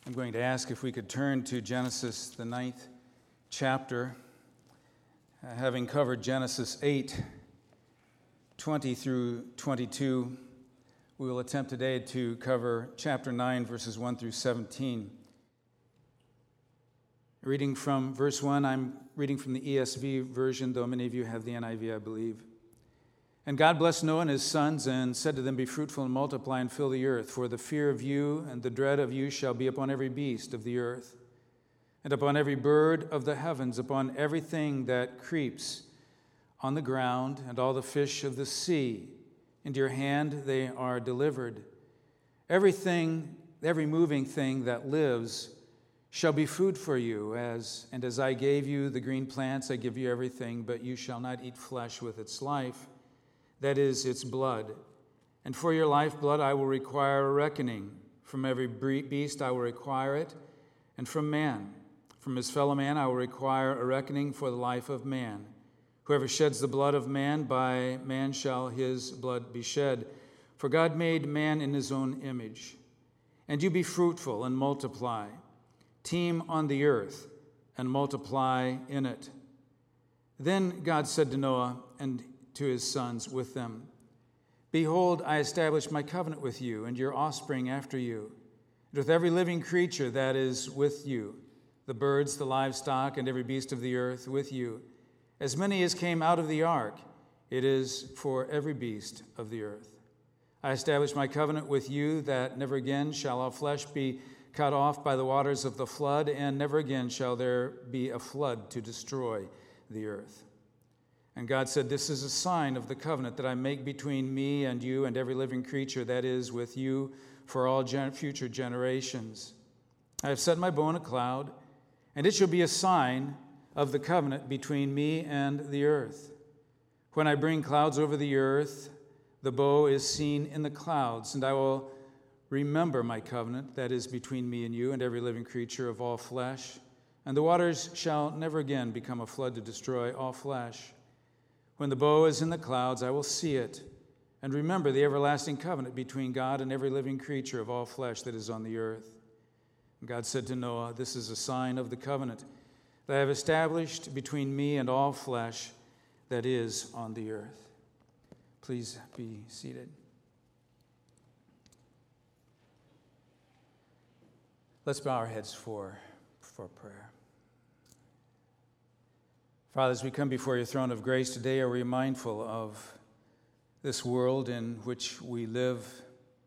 I'm going to ask if we could turn to Genesis, the 9th chapter. Having covered Genesis 8, 20 through 22, we will attempt today to cover chapter 9, verses 1 through 17. Reading from verse 1, I'm reading from the ESV version, though many of you have the NIV, I believe. And God blessed Noah and his sons and said to them, "Be fruitful and multiply and fill the earth, for the fear of you and the dread of you shall be upon every beast of the earth, and upon every bird of the heavens, upon everything that creeps on the ground, and all the fish of the sea. Into your hand they are delivered. Every moving thing that lives shall be food for you, as I gave you the green plants, I give you everything, but you shall not eat flesh with its life, that is, its blood. And for your lifeblood I will require a reckoning. From every beast I will require it, and from man. From his fellow man I will require a reckoning for the life of man. Whoever sheds the blood of man, by man shall his blood be shed. For God made man in his own image. And you be fruitful and multiply. Teem on the earth and multiply in it." Then God said to Noah and to his sons with them, "Behold, I establish my covenant with you and your offspring after you, and with every living creature that is with you, the birds, the livestock, and every beast of the earth with you, as many as came out of the ark, it is for every beast of the earth. I establish my covenant with you that never again shall all flesh be cut off by the waters of the flood, and never again shall there be a flood to destroy the earth." And God said, "This is a sign of the covenant that I make between me and you and every living creature that is with you for all future generations. I have set my bow in a cloud, and it shall be a sign of the covenant between me and the earth. When I bring clouds over the earth, the bow is seen in the clouds, and I will remember my covenant that is between me and you and every living creature of all flesh, and the waters shall never again become a flood to destroy all flesh. When the bow is in the clouds, I will see it and remember the everlasting covenant between God and every living creature of all flesh that is on the earth." And God said to Noah, "This is a sign of the covenant that I have established between me and all flesh that is on the earth." Please be seated. Let's bow our heads for prayer. Father, as we come before your throne of grace today, are we mindful of this world in which we live,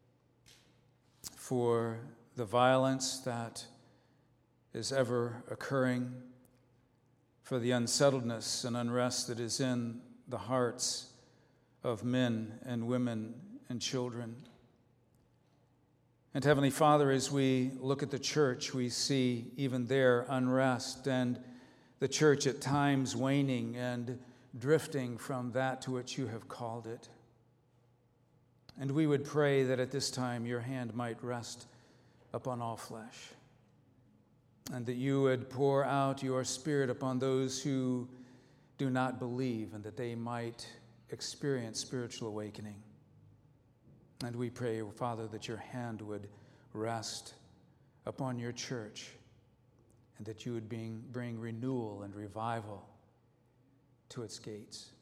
for the violence that is ever occurring, for the unsettledness and unrest that is in the hearts of men and women and children. And Heavenly Father, as we look at the church, we see even there unrest, and the church at times waning and drifting from that to which you have called it. And we would pray that at this time your hand might rest upon all flesh, and that you would pour out your Spirit upon those who do not believe, and that they might experience spiritual awakening. And we pray, Father, that your hand would rest upon your church, and that you would bring renewal and revival to its gates.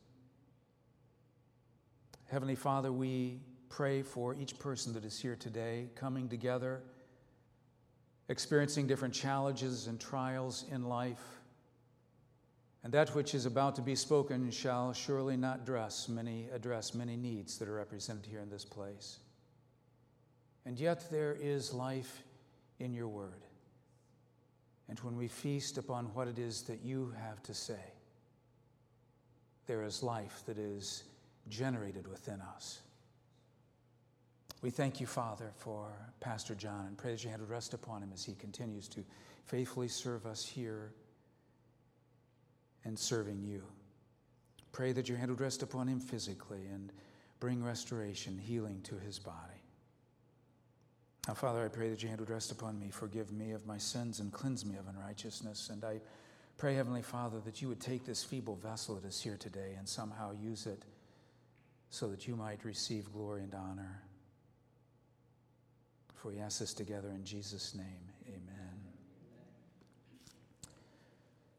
Heavenly Father, we pray for each person that is here today, coming together, experiencing different challenges and trials in life. And that which is about to be spoken shall surely not address many needs that are represented here in this place. And yet there is life in your word. And when we feast upon what it is that you have to say, there is life that is generated within us. We thank you, Father, for Pastor John, and pray that your hand would rest upon him as he continues to faithfully serve us here and serving you. Pray that your hand would rest upon him physically and bring restoration, healing to his body. Now, Father, I pray that your hand would rest upon me, forgive me of my sins, and cleanse me of unrighteousness. And I pray, Heavenly Father, that you would take this feeble vessel that is here today and somehow use it so that you might receive glory and honor. For we ask this together in Jesus' name, amen.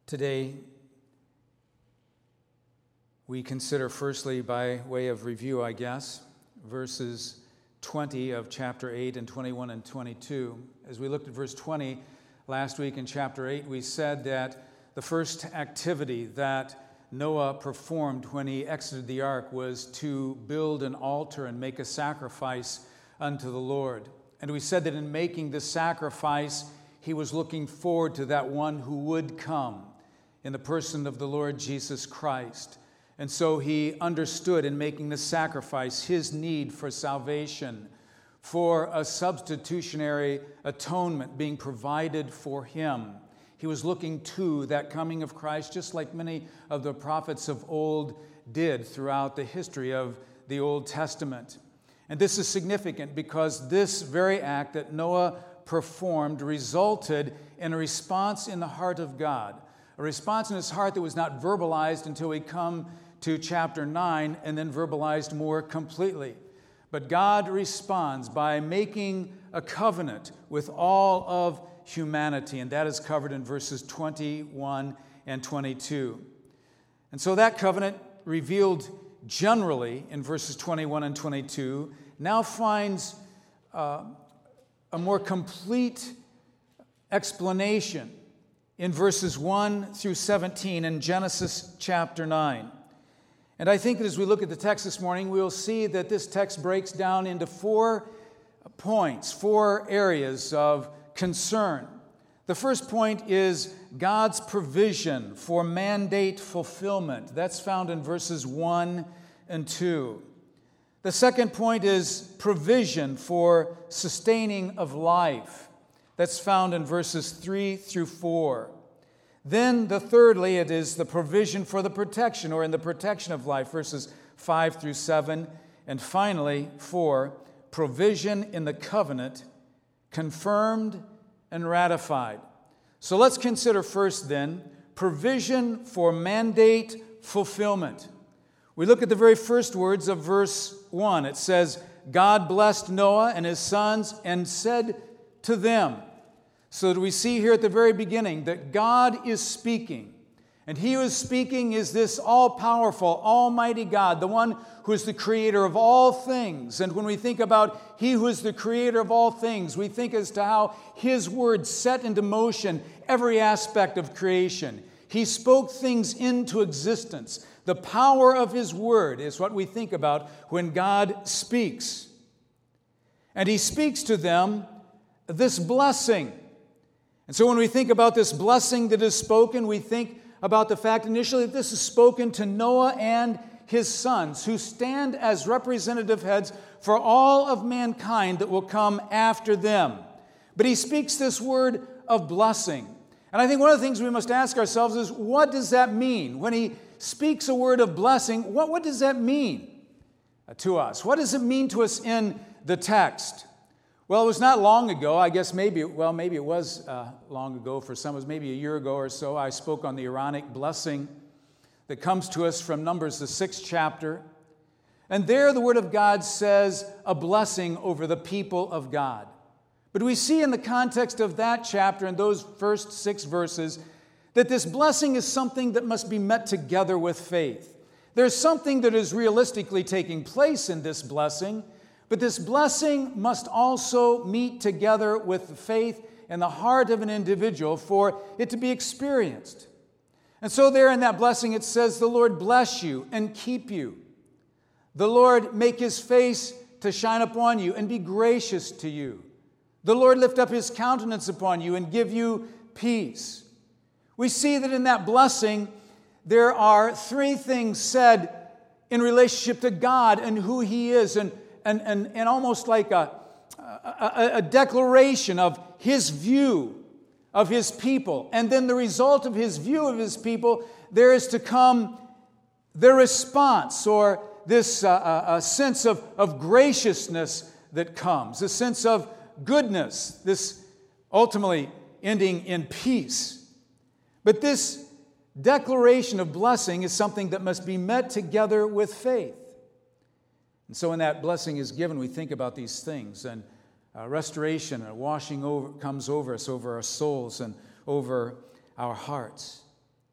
Today, we consider firstly, by way of review, I guess, verses 20 of chapter 8 and 21 and 22. As we looked at verse 20 last week in chapter 8, we said that the first activity that Noah performed when he exited the ark was to build an altar and make a sacrifice unto the Lord. And we said that in making this sacrifice, he was looking forward to that one who would come in the person of the Lord Jesus Christ. And so he understood in making this sacrifice his need for salvation, for a substitutionary atonement being provided for him. He was looking to that coming of Christ, just like many of the prophets of old did throughout the history of the Old Testament. And this is significant because this very act that Noah performed resulted in a response in the heart of God, a response in his heart that was not verbalized until we come to chapter 9 and then verbalized more completely. But God responds by making a covenant with all of humanity, and that is covered in verses 21 and 22. And so that covenant, revealed generally in verses 21 and 22, now finds a more complete explanation in verses 1 through 17 in Genesis chapter 9. And I think that as we look at the text this morning, we will see that this text breaks down into 4 points, 4 areas of concern. The first point is God's provision for mandate fulfillment. That's found in verses 1 and 2. The second point is provision for sustaining of life. That's found in verses 3 through 4. Then, thirdly, it is the provision for the protection, or in the protection of life, verses 5 through 7. And finally, 4, provision in the covenant, confirmed and ratified. So let's consider first then, provision for mandate fulfillment. We look at the very first words of verse 1. It says, God blessed Noah and his sons and said to them. So that we see here at the very beginning that God is speaking. And he who is speaking is this all-powerful, almighty God, the one who is the creator of all things. And when we think about he who is the creator of all things, we think as to how his word set into motion every aspect of creation. He spoke things into existence. The power of his word is what we think about when God speaks. And he speaks to them this blessing. And so when we think about this blessing that is spoken, we think about the fact initially that this is spoken to Noah and his sons, who stand as representative heads for all of mankind that will come after them. But he speaks this word of blessing. And I think one of the things we must ask ourselves is, what does that mean? When he speaks a word of blessing, what does that mean to us? What does it mean to us in the text? Well, it was not long ago, I guess maybe it was long ago for some, it was maybe a year ago or so, I spoke on the Aaronic blessing that comes to us from Numbers, the 6th chapter. And there the Word of God says a blessing over the people of God. But we see in the context of that chapter, in those first 6 verses, that this blessing is something that must be met together with faith. There's something that is realistically taking place in this blessing, but this blessing must also meet together with the faith in the heart of an individual for it to be experienced. And so there in that blessing it says, the Lord bless you and keep you. The Lord make his face to shine upon you and be gracious to you. The Lord lift up his countenance upon you and give you peace. We see that in that blessing there are 3 things said in relationship to God and who he is, and almost like a declaration of his view of his people. And then the result of his view of his people, there is to come the response, or this a sense of graciousness that comes, a sense of goodness, this ultimately ending in peace. But this declaration of blessing is something that must be met together with faith. And so when that blessing is given, we think about these things, and restoration and washing over comes over us, over our souls and over our hearts.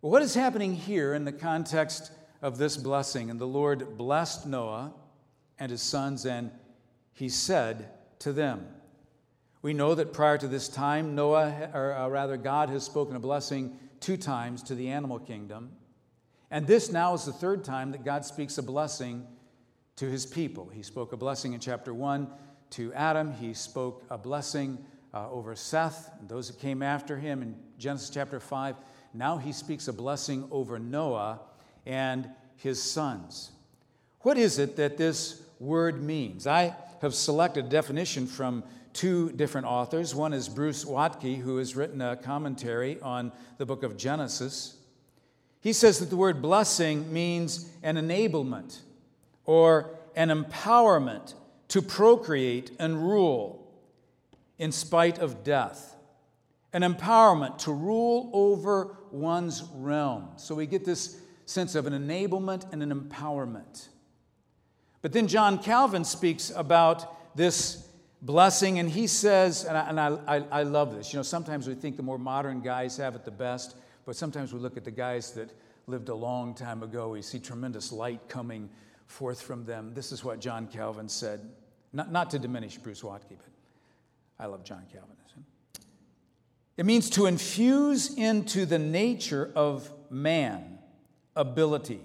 But what is happening here in the context of this blessing? And the Lord blessed Noah and his sons, and he said to them. We know that prior to this time, God has spoken a blessing 2 times to the animal kingdom. And this now is the 3rd time that God speaks a blessing to his people. He spoke a blessing in chapter 1 to Adam. He spoke a blessing over Seth and those that came after him in Genesis chapter 5. Now he speaks a blessing over Noah and his sons. What is it that this word means? I have selected a definition from 2 different authors. One is Bruce Watke, who has written a commentary on the book of Genesis. He says that the word blessing means an enablement or an empowerment to procreate and rule in spite of death. An empowerment to rule over one's realm. So we get this sense of an enablement and an empowerment. But then John Calvin speaks about this blessing, and he says, and I love this. You know, sometimes we think the more modern guys have it the best, but sometimes we look at the guys that lived a long time ago. We see tremendous light coming forth from them. This is what John Calvin said. Not to diminish Bruce Watke, but I love John Calvin. It means to infuse into the nature of man ability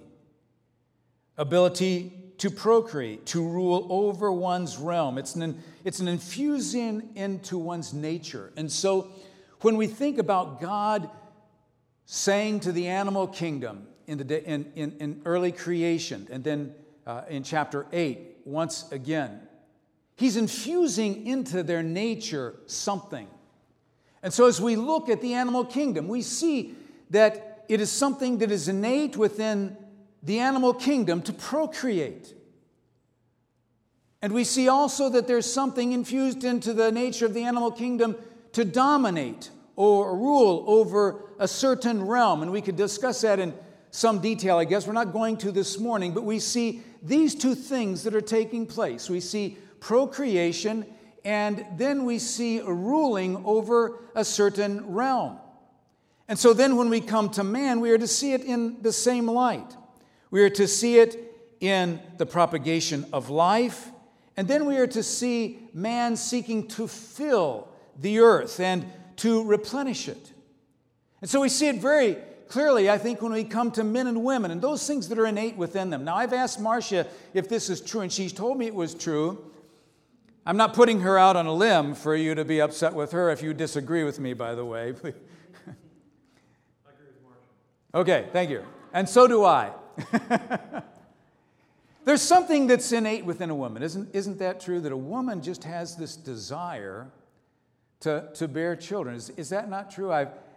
to procreate, to rule over one's realm. It's an infusing into one's nature. And so when we think about God saying to the animal kingdom in early creation, and then in chapter 8, once again, he's infusing into their nature something. And so as we look at the animal kingdom, we see that it is something that is innate within the animal kingdom to procreate. And we see also that there's something infused into the nature of the animal kingdom to dominate or rule over a certain realm. And we could discuss that in some detail, I guess. We're not going to this morning, but we see these 2 things that are taking place. We see procreation, and then we see a ruling over a certain realm. And so then when we come to man, we are to see it in the same light. We are to see it in the propagation of life, and then we are to see man seeking to fill the earth and to replenish it. And so we see it very clearly, I think, when we come to men and women and those things that are innate within them. Now, I've asked Marcia if this is true, and she's told me it was true. I'm not putting her out on a limb for you to be upset with her if you disagree with me, by the way. I agree with Marcia. Okay, thank you. And so do I. There's something that's innate within a woman. Isn't that true? That a woman just has this desire to bear children. Is that not true?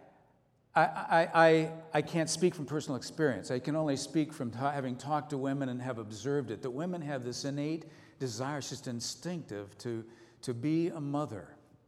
I can't speak from personal experience. I can only speak from having talked to women and have observed it, that women have this innate desire, it's just instinctive, to be a mother.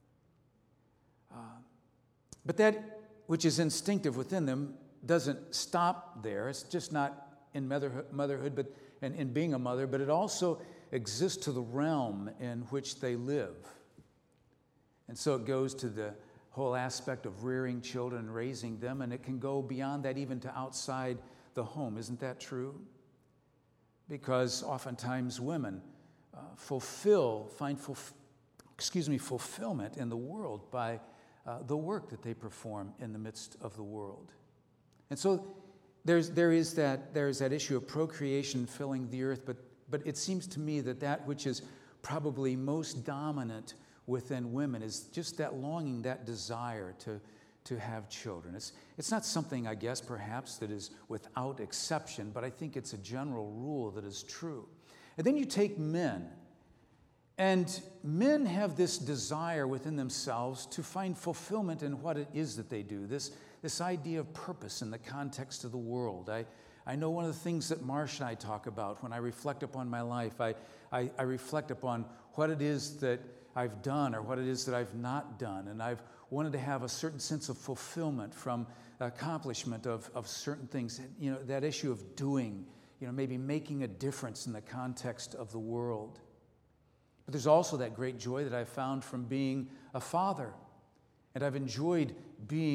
But that which is instinctive within them doesn't stop there. It's just not in motherhood, but in being a mother, but it also exists to the realm in which they live. And so it goes to the whole aspect of rearing children and raising them, and it can go beyond that even to outside the home. Isn't that true? Because oftentimes women find fulfillment in the world by the work that they perform in the midst of the world. And so there is that issue of procreation filling the earth, but it seems to me that which is probably most dominant within women is just that longing, that desire to have children. It's not something, I guess, perhaps that is without exception, but I think it's a general rule that is true. And then you take men, and men have this desire within themselves to find fulfillment in what it is that they do, this idea of purpose in the context of the world. I know one of the things that Marcia and I talk about when I reflect upon my life. I reflect upon what it is that I've done or what it is that I've not done, and I've wanted to have a certain sense of fulfillment from accomplishment of certain things. You know, that issue of doing, maybe making a difference in the context of the world. But there's also that great joy that I've found from being a father, and I've enjoyed being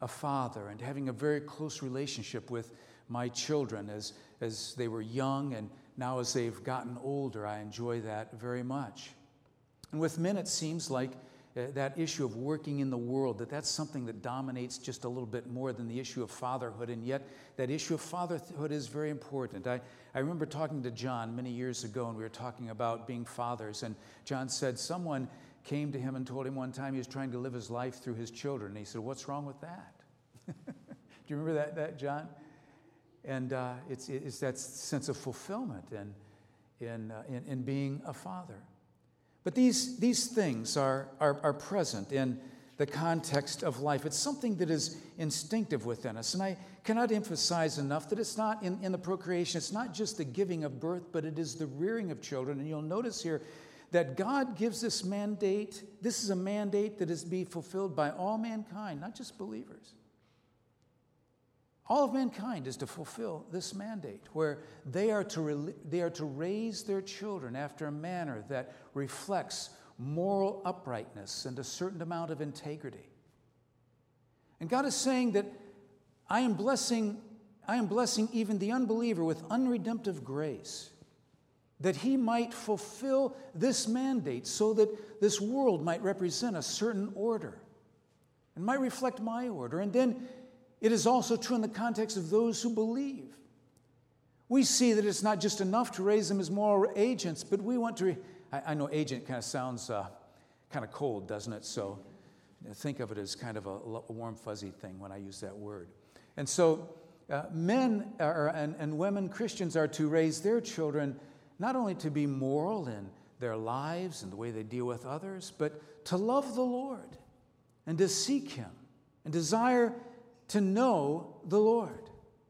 a father and having a very close relationship with my children as they were young, and now as they've gotten older, I enjoy that very much. And with men, it seems like that issue of working in the world, that's something that dominates just a little bit more than the issue of fatherhood, and yet that issue of fatherhood is very important. I remember talking to John many years ago, and we were talking about being fathers, and John said someone came to him and told him one time he was trying to live his life through his children, and he said, "What's wrong with that?" Do you remember that John? And it's that sense of fulfillment in being a father. But these things are present in the context of life. It's something that is instinctive within us. And I cannot emphasize enough that it's not in the procreation, it's not just the giving of birth, but it is the rearing of children. And you'll notice here that God gives this mandate. This is a mandate that is to be fulfilled by all mankind, not just believers. All of mankind is to fulfill this mandate, where they are to raise their children after a manner that reflects moral uprightness and a certain amount of integrity. And God is saying that I am blessing even the unbeliever with unredemptive grace, that he might fulfill this mandate so that this world might represent a certain order and might reflect my order. And then it is also true in the context of those who believe. We see that it's not just enough to raise them as moral agents, but we want to... I know agent kind of sounds kind of cold, doesn't it? So think of it as kind of a warm, fuzzy thing when I use that word. And so men and women, Christians, are to raise their children not only to be moral in their lives and the way they deal with others, but to love the Lord and to seek Him and desire to know the Lord.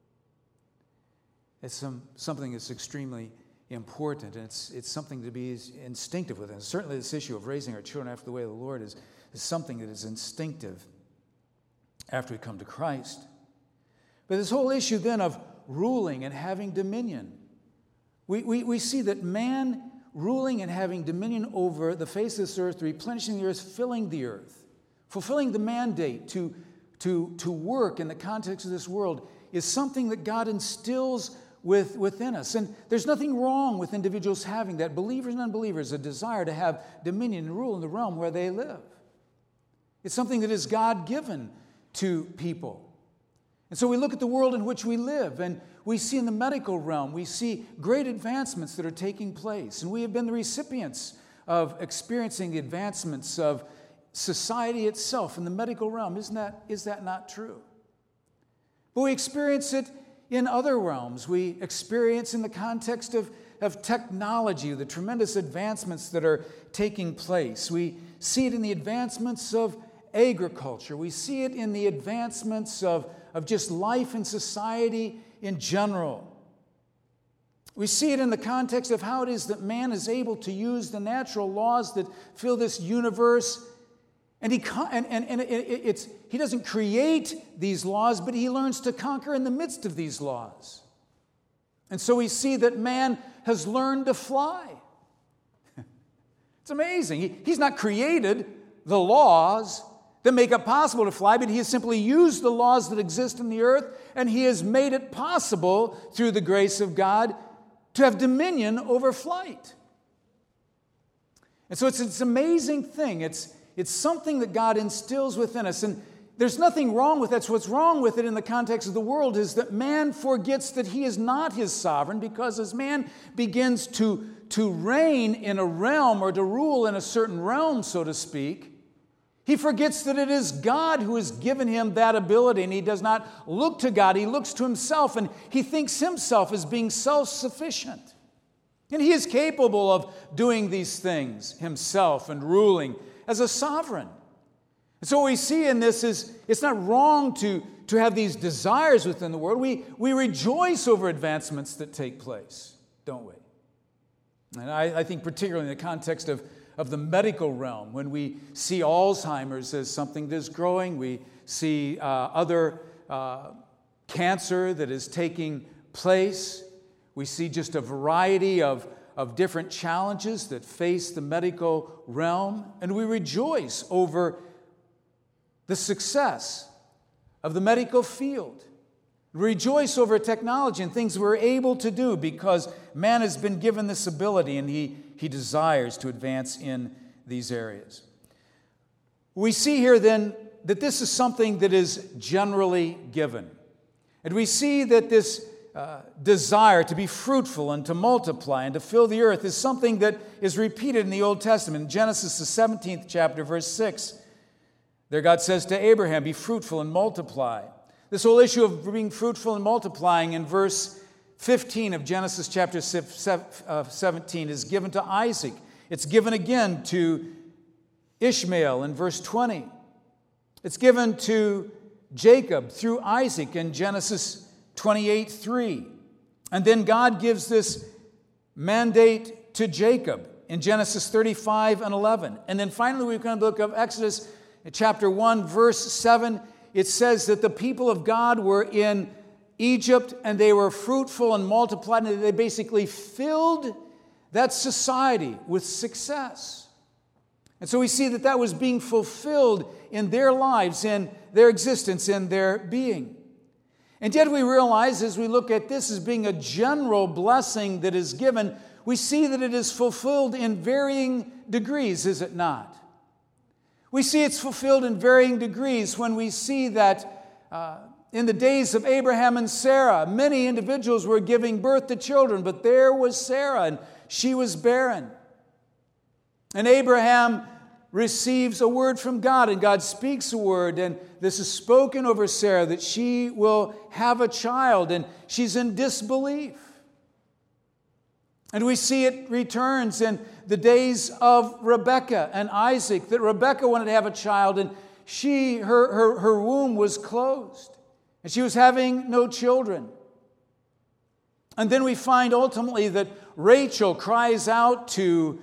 It's something that's extremely important, and it's something to be instinctive with. And certainly this issue of raising our children after the way of the Lord is something that is instinctive after we come to Christ. But this whole issue then of ruling and having dominion, we see that man ruling and having dominion over the face of this earth, replenishing the earth, filling the earth, fulfilling the mandate to work in the context of this world is something that God instills within us. And there's nothing wrong with individuals having that, believers and unbelievers, a desire to have dominion and rule in the realm where they live. It's something that is God-given to people. And so we look at the world in which we live, and we see in the medical realm, we see great advancements that are taking place. And we have been the recipients of experiencing the advancements of society itself in the medical realm. Is that not true? But we experience it in other realms. We experience in the context of technology, the tremendous advancements that are taking place. We see it in the advancements of agriculture. We see it in the advancements of just life and society in general. We see it in the context of how it is that man is able to use the natural laws that fill this universe. And he doesn't create these laws, but he learns to conquer in the midst of these laws. And so we see that man has learned to fly. It's amazing. He's not created the laws that make it possible to fly, but he has simply used the laws that exist in the earth, and he has made it possible, through the grace of God, to have dominion over flight. And so it's an amazing thing. It's something that God instills within us, and there's nothing wrong with that. So what's wrong with it in the context of the world is that man forgets that he is not his sovereign, because as man begins to reign in a realm or to rule in a certain realm, so to speak, he forgets that it is God who has given him that ability, and he does not look to God. He looks to himself, and he thinks himself as being self-sufficient. And he is capable of doing these things himself and ruling as a sovereign. And so what we see in this is it's not wrong to have these desires within the world. We rejoice over advancements that take place, don't we? And I think particularly in the context of the medical realm, when we see Alzheimer's as something that is growing, we see other cancer that is taking place. We see just a variety of different challenges that face the medical realm, and we rejoice over the success of the medical field. Rejoice over technology and things we're able to do because man has been given this ability and he desires to advance in these areas. We see here then that this is something that is generally given. And we see that this desire to be fruitful and to multiply and to fill the earth is something that is repeated in the Old Testament. In Genesis, the 17th chapter, verse 6, there God says to Abraham, be fruitful and multiply. This whole issue of being fruitful and multiplying in verse 15 of Genesis chapter 17 is given to Isaac. It's given again to Ishmael in verse 20. It's given to Jacob through Isaac in Genesis 28:3. And then God gives this mandate to Jacob in Genesis 35:11. And then finally we come to the book of Exodus chapter 1 verse 7. It says that the people of God were in Egypt and they were fruitful and multiplied, and they basically filled that society with success. And so we see that that was being fulfilled in their lives, in their existence, in their being. And yet we realize as we look at this as being a general blessing that is given, we see that it is fulfilled in varying degrees, is it not? We see it's fulfilled in varying degrees when we see that in the days of Abraham and Sarah, many individuals were giving birth to children, but there was Sarah, and she was barren. And Abraham receives a word from God, and God speaks a word, and this is spoken over Sarah that she will have a child, and she's in disbelief. And we see it returns in the days of Rebekah and Isaac, that Rebekah wanted to have a child, and her womb was closed, and she was having no children. And then we find ultimately that Rachel cries out to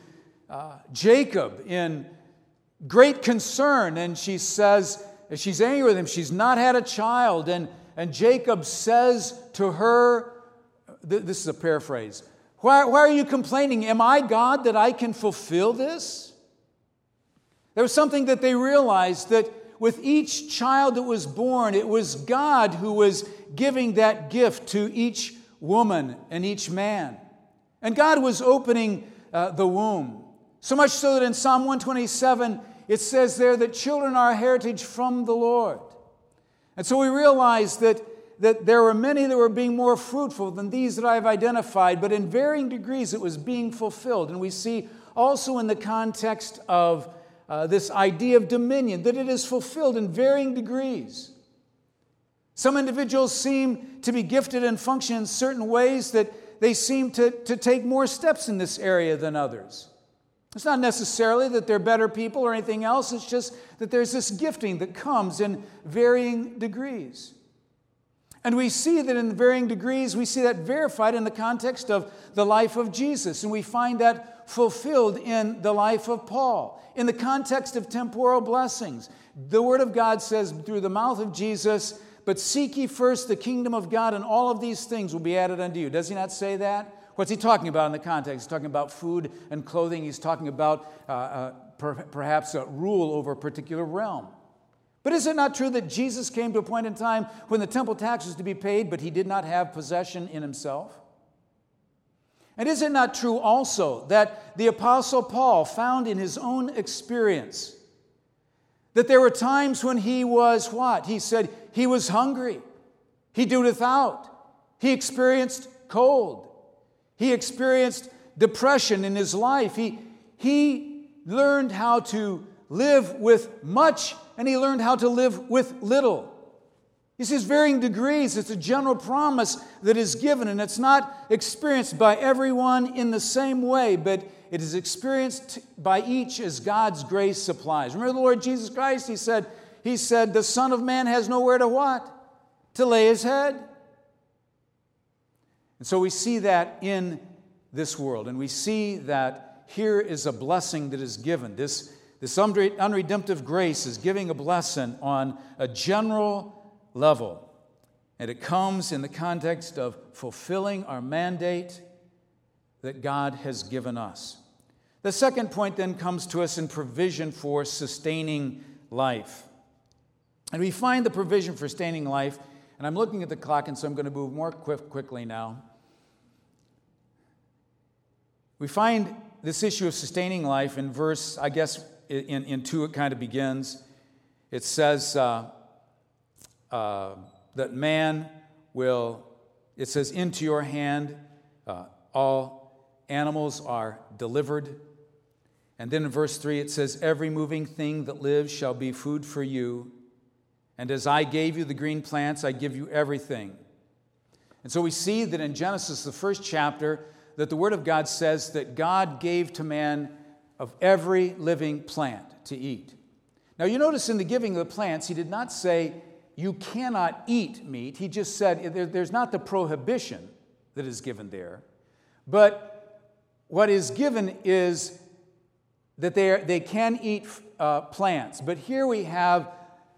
Jacob in great concern, and she says, she's angry with him, she's not had a child, and Jacob says to her, this is a paraphrase, why are you complaining? Am I God that I can fulfill this? There was something that they realized, that with each child that was born, it was God who was giving that gift to each woman and each man. And God was opening the womb. So much so that in Psalm 127, it says there that children are a heritage from the Lord. And so we realize that there were many that were being more fruitful than these that I have identified, but in varying degrees it was being fulfilled. And we see also in the context of this idea of dominion that it is fulfilled in varying degrees. Some individuals seem to be gifted and function in certain ways that they seem to take more steps in this area than others. It's not necessarily that they're better people or anything else. It's just that there's this gifting that comes in varying degrees. And we see that in varying degrees, we see that verified in the context of the life of Jesus. And we find that fulfilled in the life of Paul. In the context of temporal blessings, the Word of God says through the mouth of Jesus, but seek ye first the kingdom of God, and all of these things will be added unto you. Does he not say that? What's he talking about in the context? He's talking about food and clothing. He's talking about perhaps a rule over a particular realm. But is it not true that Jesus came to a point in time when the temple tax was to be paid, but he did not have possession in himself? And is it not true also that the Apostle Paul found in his own experience that there were times when he was what? He said he was hungry. He did without. He experienced cold. He experienced depression in his life. He learned how to live with much, and he learned how to live with little. He says varying degrees. It's a general promise that is given, and it's not experienced by everyone in the same way, but it is experienced by each as God's grace supplies. Remember the Lord Jesus Christ? He said, the Son of Man has nowhere to what? To lay his head. And so we see that in this world, and we see that here is a blessing that is given. This unredemptive grace is giving a blessing on a general level. And it comes in the context of fulfilling our mandate that God has given us. The second point then comes to us in provision for sustaining life. And we find the provision for sustaining life. And I'm looking at the clock, and so I'm going to move more quickly now. We find this issue of sustaining life in verse, I guess, in 2 it kind of begins. It says that man will, it says, into your hand all animals are delivered. And then in verse 3 it says, every moving thing that lives shall be food for you. And as I gave you the green plants, I give you everything. And so we see that in Genesis, the first chapter, that the Word of God says that God gave to man of every living plant to eat. Now you notice in the giving of the plants, he did not say, you cannot eat meat. He just said, there's not the prohibition that is given there. But what is given is that they can eat plants. But here we have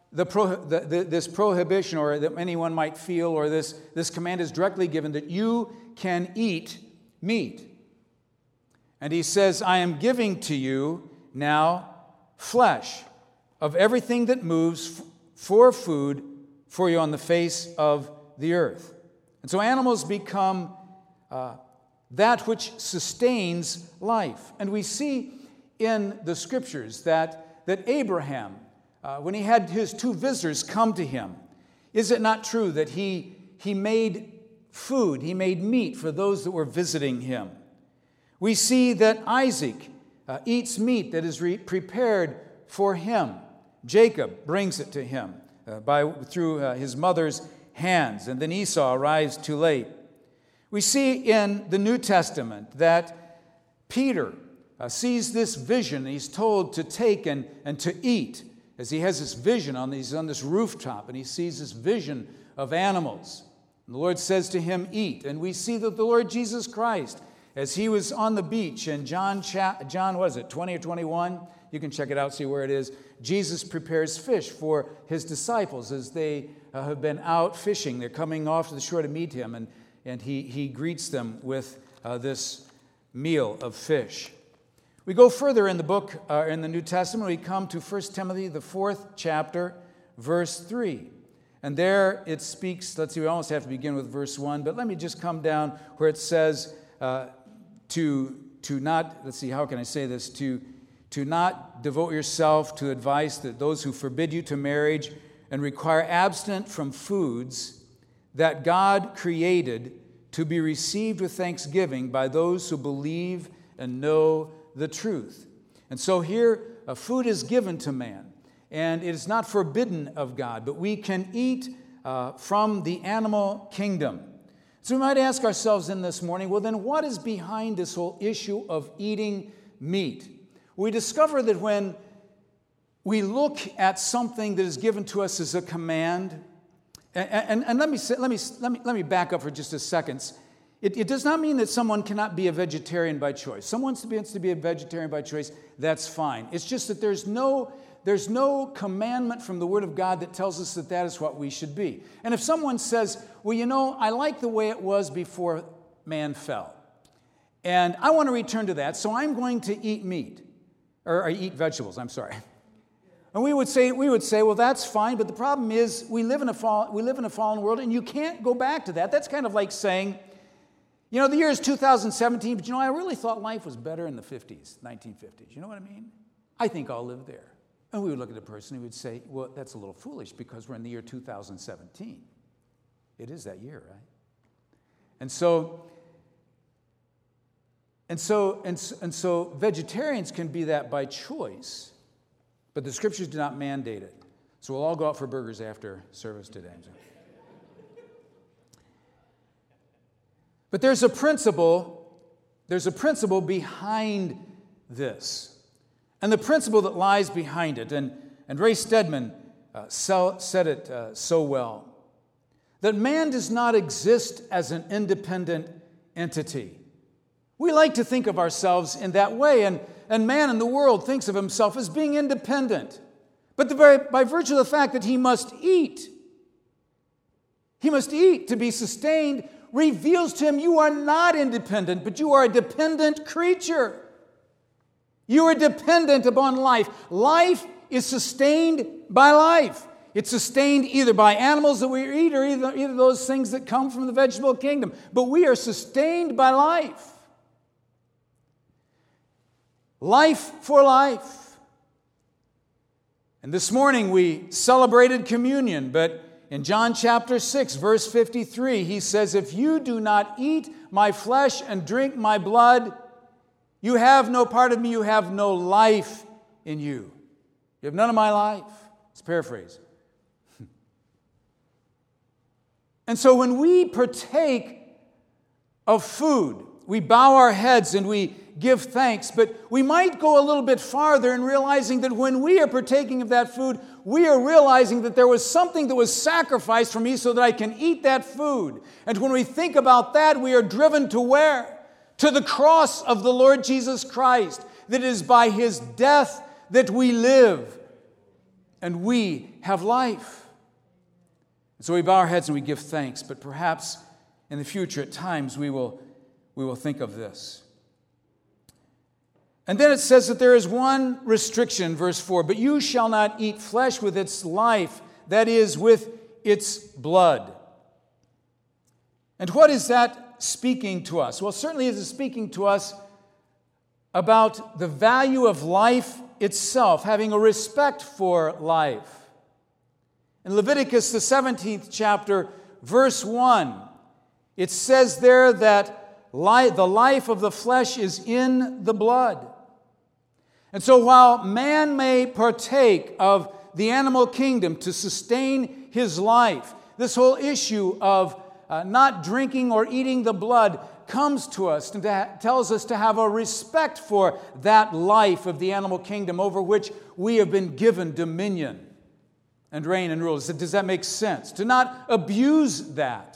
this prohibition, or that anyone might feel, or this command is directly given that you can eat meat. And he says, I am giving to you now flesh of everything that moves for food for you on the face of the earth. And so animals become that which sustains life. And we see in the scriptures that Abraham, when he had his 2 visitors come to him, is it not true that he made food, he made meat for those that were visiting him? We see that Isaac eats meat that is prepared for him. Jacob brings it to him through his mother's hands, and then Esau arrives too late. We see in the New Testament that Peter sees this vision. He's told to take and to eat, as he has this vision on this rooftop, and he sees this vision of animals. And the Lord says to him, eat. And we see that the Lord Jesus Christ, as he was on the beach in John, was it 20 or 21? You can check it out, see where it is. Jesus prepares fish for his disciples as they have been out fishing. They're coming off to the shore to meet him, and he greets them with this meal of fish. We go further in the book, in the New Testament. We come to 1 Timothy, the 4th chapter, verse 3. And there it speaks, let's see, we almost have to begin with verse 1, but let me just come down where it says to not, let's see, how can I say this? To not devote yourself to advice that those who forbid you to marriage and require abstinence from foods that God created to be received with thanksgiving by those who believe and know the truth. And so here, food is given to man, and it is not forbidden of God, but we can eat from the animal kingdom. So we might ask ourselves in this morning, well then what is behind this whole issue of eating meat? We discover that when we look at something that is given to us as a command, and let me back up for just a second. It does not mean that someone cannot be a vegetarian by choice. Someone wants to be a vegetarian by choice, that's fine. It's just that there's no commandment from the Word of God that tells us that is what we should be. And if someone says, well, you know, I like the way it was before man fell, and I want to return to that, so I'm going to eat meat, or eat vegetables, I'm sorry. And we would say, well, that's fine, but the problem is we live in a fallen world, and you can't go back to that. That's kind of like saying, you know, the year is 2017, but you know, I really thought life was better in the 50s, 1950s. You know what I mean? I think I'll live there. And we would look at the person and we would say, well, that's a little foolish because we're in the year 2017. It is that year, right? And so vegetarians can be that by choice, but the scriptures do not mandate it. So we'll all go out for burgers after service today. But there's a principle behind this. And the principle that lies behind it, and Ray Stedman said it so well, that man does not exist as an independent entity. We like to think of ourselves in that way, and man in the world thinks of himself as being independent. But by virtue of the fact that he must eat to be sustained, reveals to him you are not independent, but you are a dependent creature. You are dependent upon life. Life is sustained by life. It's sustained either by animals that we eat or either those things that come from the vegetable kingdom. But we are sustained by life. Life for life. And this morning we celebrated communion, but in John chapter 6, verse 53, he says, if you do not eat my flesh and drink my blood, you have no part of me, you have no life in you. You have none of my life. It's paraphrase. And so when we partake of food, we bow our heads and we give thanks, but we might go a little bit farther in realizing that when we are partaking of that food, we are realizing that there was something that was sacrificed for me so that I can eat that food. And when we think about that, we are driven to where? To the cross of the Lord Jesus Christ, that it is by His death that we live and we have life. So we bow our heads and we give thanks, but perhaps in the future at times we will think of this. And then it says that there is one restriction, verse 4, but you shall not eat flesh with its life, that is, with its blood. And what is that speaking to us? Well, certainly it is speaking to us about the value of life itself, having a respect for life. In Leviticus, the 17th chapter, verse 1, it says there that the life of the flesh is in the blood. And so while man may partake of the animal kingdom to sustain his life, this whole issue of not drinking or eating the blood comes to us and tells us to have a respect for that life of the animal kingdom over which we have been given dominion and reign and rule. Does that make sense? To not abuse that.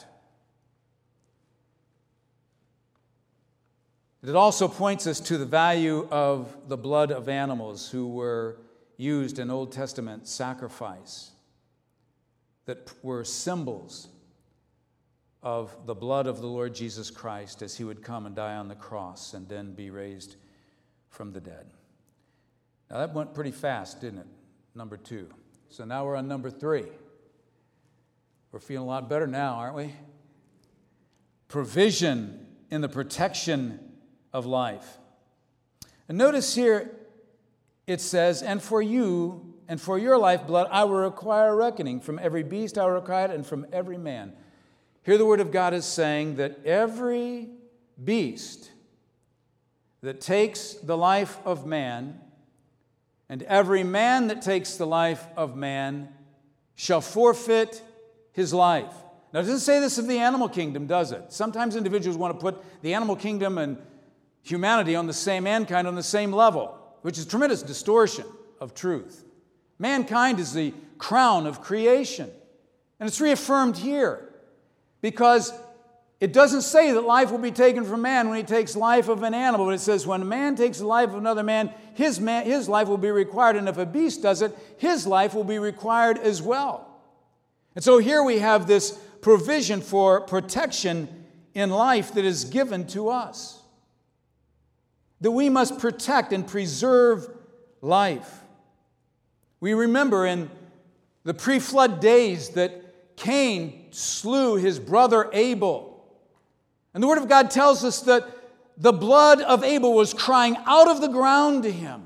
It also points us to the value of the blood of animals who were used in Old Testament sacrifice, that were symbols of the blood of the Lord Jesus Christ as He would come and die on the cross and then be raised from the dead. Now that went pretty fast, didn't it? Number 2. So now we're on number 3. We're feeling a lot better now, aren't we? Provision in the protection of life. And notice here it says, and for you and for your lifeblood I will require a reckoning. From every beast I will require it, and from every man. Here the Word of God is saying that every beast that takes the life of man, and every man that takes the life of man, shall forfeit his life. Now, it doesn't say this of the animal kingdom, does it? Sometimes individuals want to put the animal kingdom and humanity on the same, mankind on the same level, which is tremendous distortion of truth. Mankind is the crown of creation. And it's reaffirmed here because it doesn't say that life will be taken from man when he takes life of an animal, but it says when a man takes the life of another man, his life will be required, and if a beast does it, his life will be required as well. And so here we have this provision for protection in life that is given to us, that we must protect and preserve life. We remember in the pre-flood days that Cain slew his brother Abel. And the Word of God tells us that the blood of Abel was crying out of the ground to him.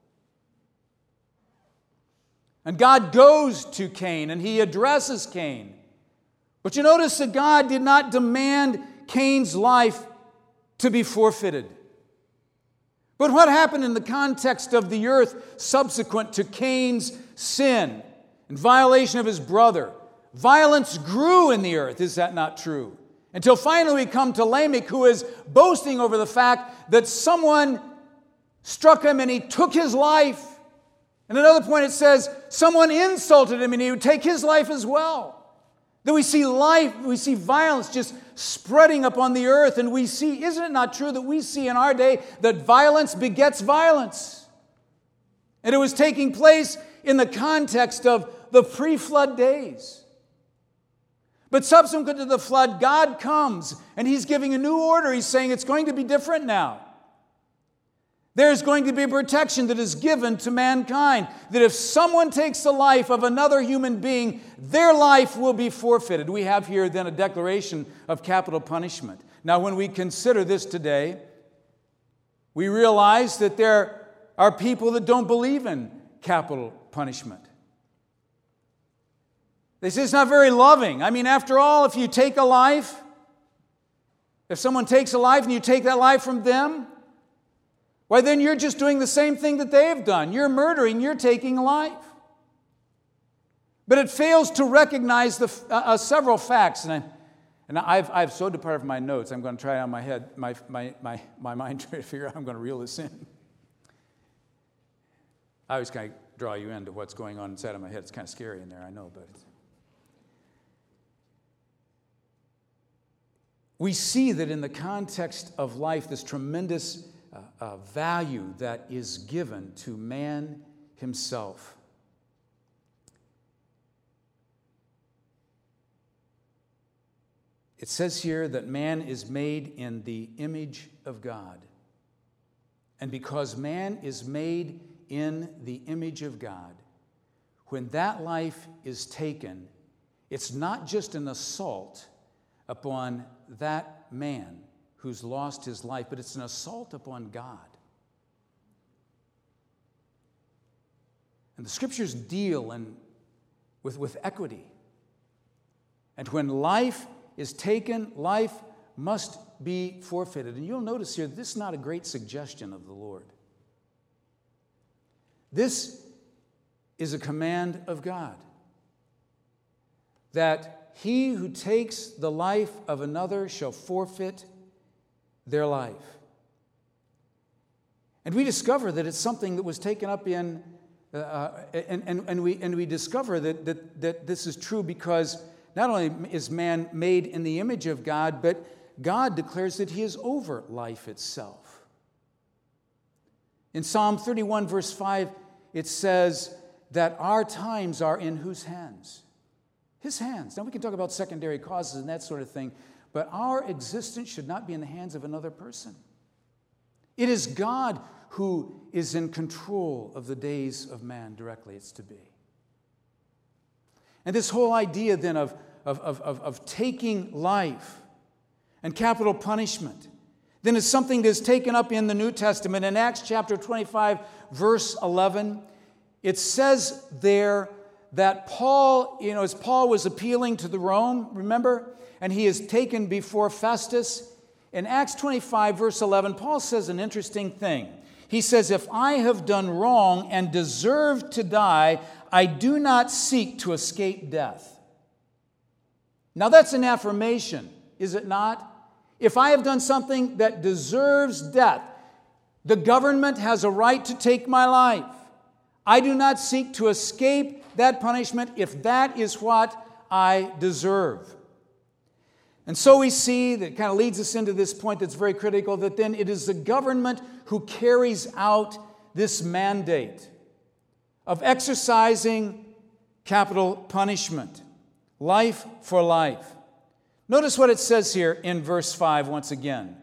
And God goes to Cain and He addresses Cain. But you notice that God did not demand Cain's life to be forfeited. But what happened in the context of the earth subsequent to Cain's sin and violation of his brother? Violence grew in the earth, is that not true? Until finally we come to Lamech, who is boasting over the fact that someone struck him and he took his life. And at another point it says someone insulted him and he would take his life as well. Then we see life, we see violence just spreading upon the earth, and we see, isn't it not true that we see in our day that violence begets violence? And it was taking place in the context of the pre-flood days. But subsequent to the flood, God comes and He's giving a new order. He's saying it's going to be different now. There's going to be protection that is given to mankind. That if someone takes the life of another human being, their life will be forfeited. We have here then a declaration of capital punishment. Now, when we consider this today, we realize that there are people that don't believe in capital punishment. They say it's not very loving. I mean, after all, if you take a life, if someone takes a life and you take that life from them, why, then you're just doing the same thing that they have done. You're murdering, you're taking a life. But it fails to recognize the several facts. And I've so departed from my notes, I'm going to try it on my head, my mind, trying to figure out how I'm going to reel this in. I always kind of draw you into what's going on inside of my head. It's kind of scary in there, I know, but we see that in the context of life, this tremendous value that is given to man himself. It says here that man is made in the image of God. And because man is made in the image of God, when that life is taken, it's not just an assault upon that man who's lost his life, but it's an assault upon God. And the Scriptures deal with equity. And when life is taken, life must be forfeited. And you'll notice here, this is not a great suggestion of the Lord. This is a command of God, that he who takes the life of another shall forfeit their life. And we discover that it's something that was taken up in, and we discover that this is true because not only is man made in the image of God, but God declares that he is over life itself. In Psalm 31, verse 5, it says that our times are in whose hands? His hands. Now we can talk about secondary causes and that sort of thing, but our existence should not be in the hands of another person. It is God who is in control of the days of man directly. It's to be. And this whole idea then of taking life and capital punishment then is something that's taken up in the New Testament. In Acts chapter 25, verse 11, it says there that Paul, as Paul was appealing to the Rome, remember? And he is taken before Festus. In Acts 25, verse 11, Paul says an interesting thing. He says, if I have done wrong and deserve to die, I do not seek to escape death. Now that's an affirmation, is it not? If I have done something that deserves death, the government has a right to take my life. I do not seek to escape that punishment if that is what I deserve. And so we see that kind of leads us into this point that's very critical, that then it is the government who carries out this mandate of exercising capital punishment, life for life. Notice what it says here in verse 5 once again.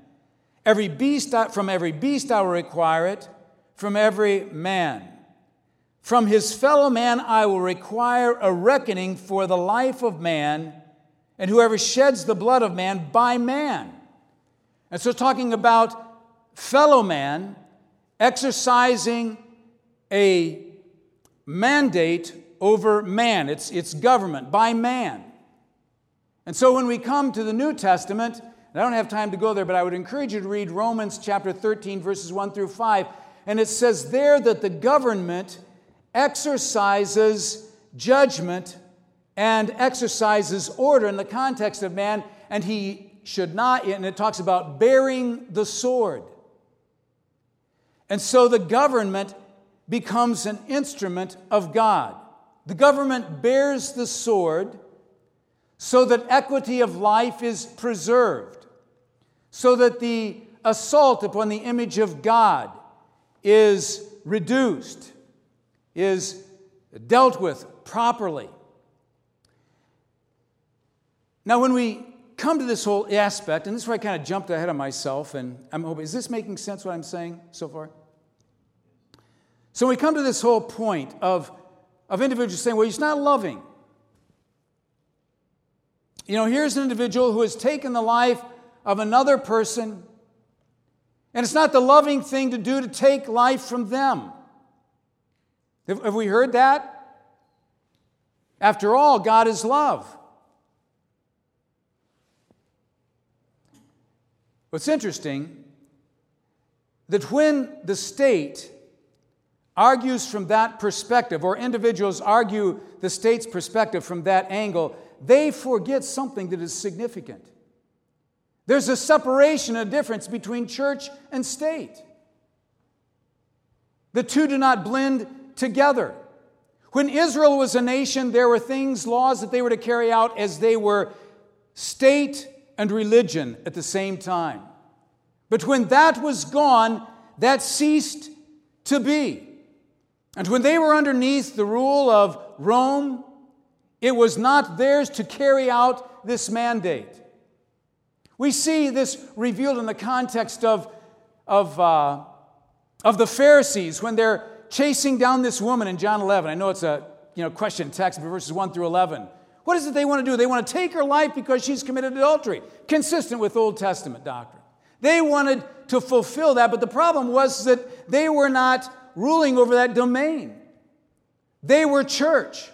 From every beast I will require it, from every man. From his fellow man I will require a reckoning for the life of man, and whoever sheds the blood of man, by man. And so talking about fellow man exercising a mandate over man. It's government by man. And so when we come to the New Testament, and I don't have time to go there, but I would encourage you to read Romans chapter 13, verses 1 through 5. And it says there that the government exercises judgment and exercises order in the context of man, and he should not, and it talks about bearing the sword. And so the government becomes an instrument of God. The government bears the sword so that equity of life is preserved, so that the assault upon the image of God is reduced, is dealt with properly. Now, when we come to this whole aspect, and this is where I kind of jumped ahead of myself, and I'm hoping, is this making sense what I'm saying so far? So we come to this whole point of individuals saying, well, he's not loving. Here's an individual who has taken the life of another person, and it's not the loving thing to do to take life from them. Have we heard that? After all, God is love. What's interesting, that when the state argues from that perspective, or individuals argue the state's perspective from that angle, they forget something that is significant. There's a separation, a difference between church and state. The two do not blend together. When Israel was a nation, there were laws that they were to carry out as they were state and religion at the same time. But when that was gone, that ceased to be. And when they were underneath the rule of Rome, it was not theirs to carry out this mandate. We see this revealed in the context of the Pharisees when they're chasing down this woman in John 11. I know it's a question text, but verses 1 through 11. What is it they want to do? They want to take her life because she's committed adultery, consistent with Old Testament doctrine. They wanted to fulfill that, but the problem was that they were not ruling over that domain. They were church.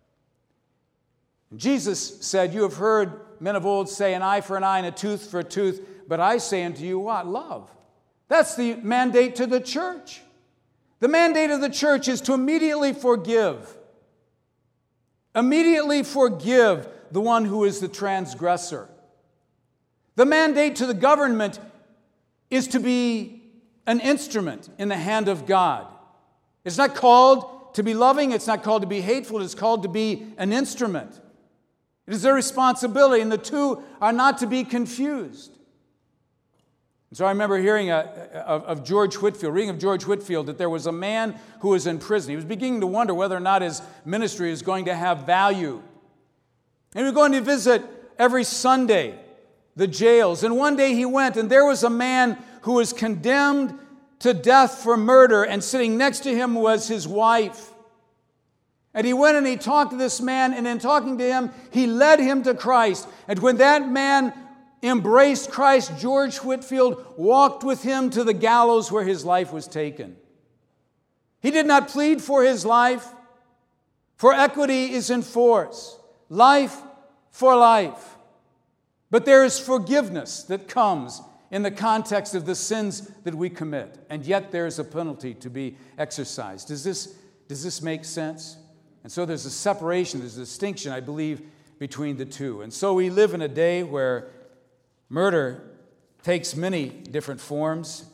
Jesus said, "You have heard men of old say, an eye for an eye and a tooth for a tooth, but I say unto you what? Love." That's the mandate to the church. The mandate of the church is to immediately forgive. Immediately forgive the one who is the transgressor. The mandate to the government is to be an instrument in the hand of God. It's not called to be loving, it's not called to be hateful, it's called to be an instrument. It is their responsibility, and the two are not to be confused. And so I remember hearing of George Whitefield, reading of George Whitefield, that there was a man who was in prison. He was beginning to wonder whether or not his ministry is going to have value. And he was going to visit every Sunday the jails. And one day he went, and there was a man who was condemned to death for murder, and sitting next to him was his wife. And he went and he talked to this man, and in talking to him, he led him to Christ. And when that man embraced Christ, George Whitefield walked with him to the gallows where his life was taken. He did not plead for his life, for equity is in force, life for life. But there is forgiveness that comes in the context of the sins that we commit, and yet there is a penalty to be exercised. Does this make sense? And so there's a separation, there's a distinction, I believe, between the two. And so we live in a day where murder takes many different forms.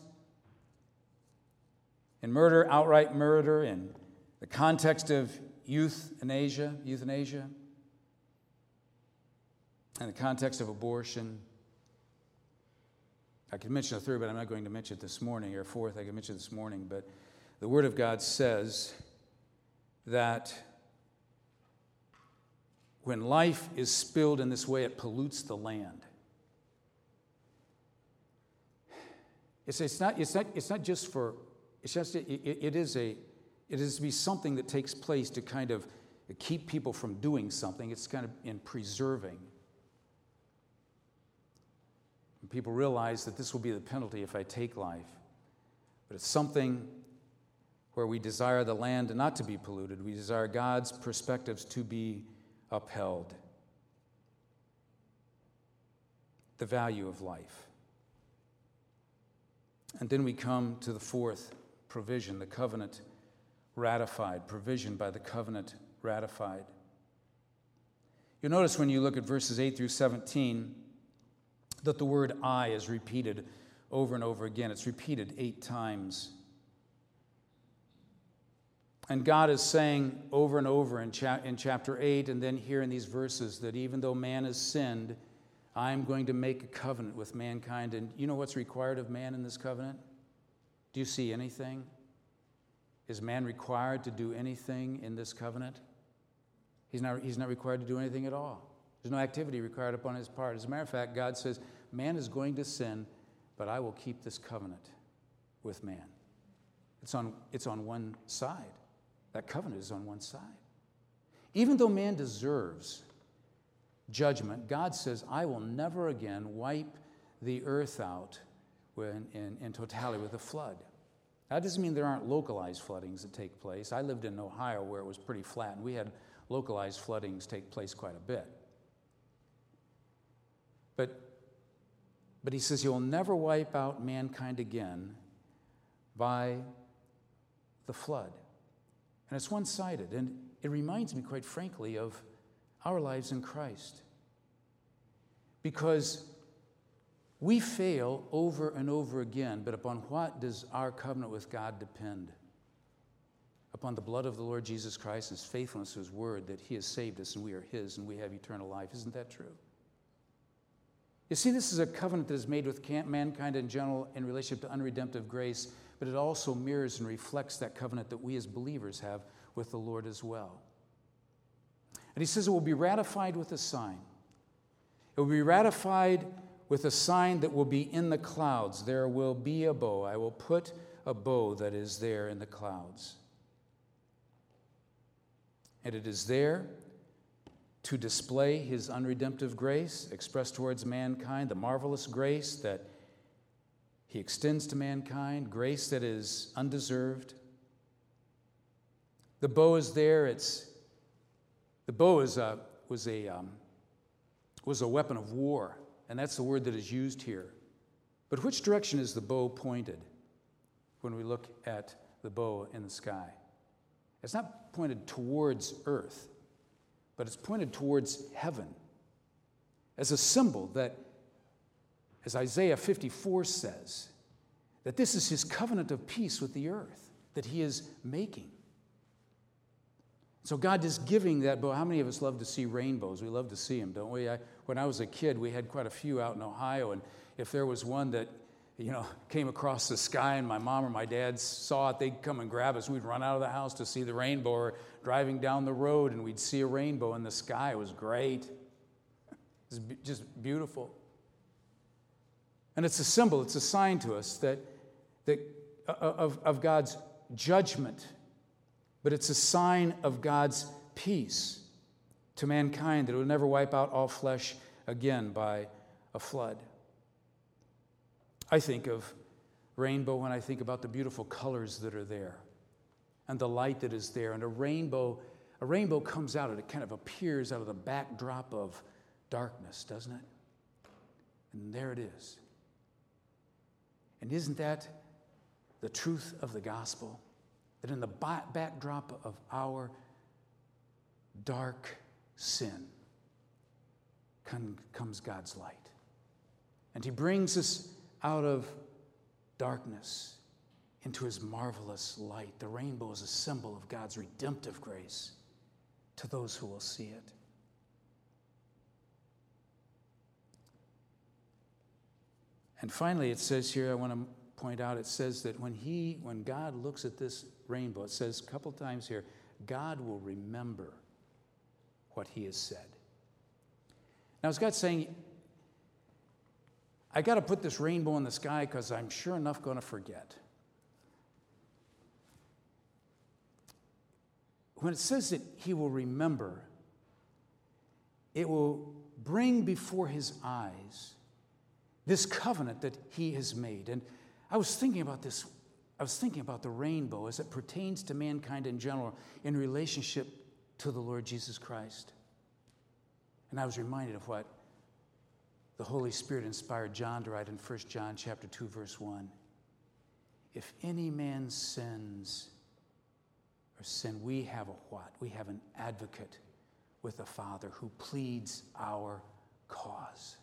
In murder, outright murder, in the context of euthanasia, in the context of abortion. I could mention a third, but I'm not going to mention it this morning, or a fourth, I could mention it this morning. But the Word of God says that when life is spilled in this way, it pollutes the land. It is to be something that takes place to kind of keep people from doing something. It's kind of in preserving. And people realize that this will be the penalty if I take life. But it's something where we desire the land not to be polluted. We desire God's perspectives to be upheld. The value of life. And then we come to the fourth provision, the covenant ratified, provision by the covenant ratified. You'll notice when you look at verses 8 through 17 that the word I is repeated over and over again. It's repeated 8 times. And God is saying over and over in chapter 8 and then here in these verses that even though man has sinned, I'm going to make a covenant with mankind. And you know what's required of man in this covenant? Do you see anything? Is man required to do anything in this covenant? He's not required to do anything at all. There's no activity required upon his part. As a matter of fact, God says, man is going to sin, but I will keep this covenant with man. It's on one side. That covenant is on one side. Even though man deserves judgment, God says, I will never again wipe the earth out in totality with a flood. That doesn't mean there aren't localized floodings that take place. I lived in Ohio where it was pretty flat, and we had localized floodings take place quite a bit. But he says he will never wipe out mankind again by the flood. And it's one-sided. And it reminds me, quite frankly, of our lives in Christ. Because we fail over and over again, but upon what does our covenant with God depend? Upon the blood of the Lord Jesus Christ, His faithfulness to His word, that He has saved us and we are His and we have eternal life. Isn't that true? You see, this is a covenant that is made with mankind in general in relationship to unredemptive grace, but it also mirrors and reflects that covenant that we as believers have with the Lord as well. And he says it will be ratified with a sign. It will be ratified with a sign that will be in the clouds. There will be a bow. I will put a bow that is there in the clouds. And it is there to display His unredemptive grace expressed towards mankind, the marvelous grace that He extends to mankind, grace that is undeserved. The bow is there. The bow was a weapon of war, and that's the word that is used here. But which direction is the bow pointed when we look at the bow in the sky? It's not pointed towards earth, but it's pointed towards heaven as a symbol that, as Isaiah 54 says, that this is His covenant of peace with the earth that He is making. So God is giving that bow. How many of us love to see rainbows? We love to see them, don't we? When I was a kid, we had quite a few out in Ohio, and if there was one that, came across the sky and my mom or my dad saw it, they'd come and grab us. We'd run out of the house to see the rainbow, or driving down the road and we'd see a rainbow in the sky. It was great. It was just beautiful. And it's a symbol, it's a sign to us of God's judgment, but it's a sign of God's peace to mankind, that it will never wipe out all flesh again by a flood. I think of rainbow when I think about the beautiful colors that are there and the light that is there. And a rainbow comes out, and it kind of appears out of the backdrop of darkness, doesn't it? And there it is. And isn't that the truth of the gospel? That in the backdrop of our dark sin comes God's light. And He brings us out of darkness into His marvelous light. The rainbow is a symbol of God's redemptive grace to those who will see it. And finally, it says here, I want to point out, it says that when God looks at this rainbow, it says a couple times here, God will remember what He has said. Now, is God saying, I got to put this rainbow in the sky because I'm sure enough going to forget? When it says that He will remember, it will bring before His eyes this covenant that He has made. And I was thinking about this. I was thinking about the rainbow as it pertains to mankind in general in relationship to the Lord Jesus Christ. And I was reminded of what the Holy Spirit inspired John to write in 1 John chapter 2, verse 1. If any man sins or sin, we have a what? We have an advocate with the Father who pleads our cause.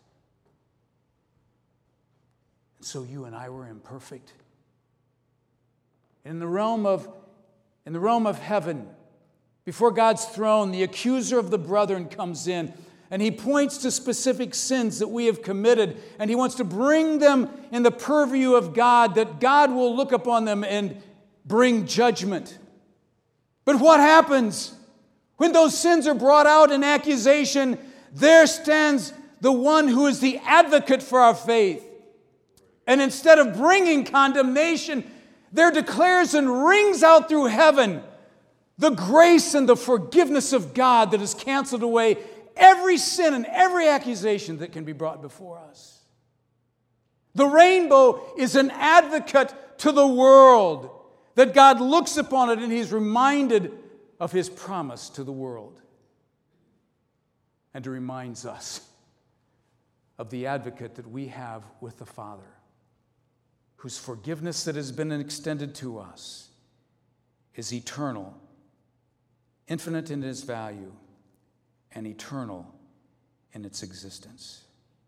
And so you and I were imperfect. In the realm of heaven, before God's throne, the accuser of the brethren comes in, and he points to specific sins that we have committed, and he wants to bring them in the purview of God, that God will look upon them and bring judgment. But what happens? When those sins are brought out in accusation, there stands the one who is the advocate for our faith. And instead of bringing condemnation, there declares and rings out through heaven the grace and the forgiveness of God that has canceled away every sin and every accusation that can be brought before us. The rainbow is an advocate to the world, that God looks upon it and He's reminded of His promise to the world. And it reminds us of the advocate that we have with the Father, whose forgiveness that has been extended to us is eternal, infinite in its value, and eternal in its existence.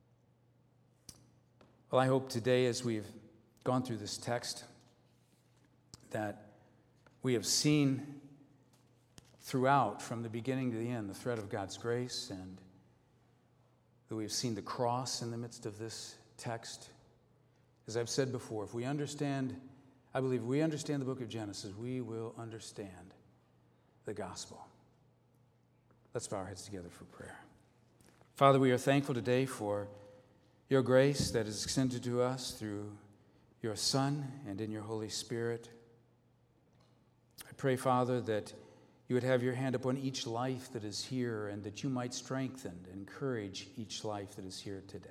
Well, I hope today, as we've gone through this text, that we have seen throughout, from the beginning to the end, the thread of God's grace, and that we've seen the cross in the midst of this text. As I've said before, if we understand, I believe if we understand the book of Genesis, we will understand the gospel. Let's bow our heads together for prayer. Father, we are thankful today for your grace that is extended to us through your Son and in your Holy Spirit. I pray, Father, that you would have your hand upon each life that is here, and that you might strengthen and encourage each life that is here today.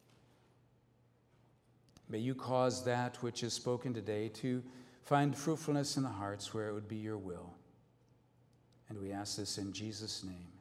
May you cause that which is spoken today to find fruitfulness in the hearts where it would be your will. And we ask this in Jesus' name.